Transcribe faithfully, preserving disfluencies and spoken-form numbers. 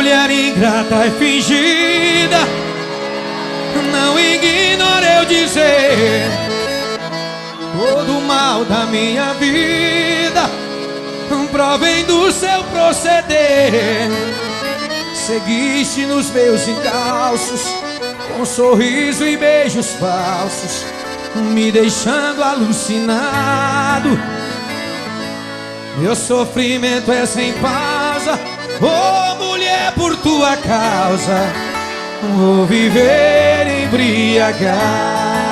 mulher ingrata e fingida, não ignore eu dizer todo o mal da minha vida provém do seu proceder. Seguiste nos meus encalços com sorriso e beijos falsos, me deixando alucinado. Meu sofrimento é sem pausa, oh mulher, por tua causa vou viver embriagado.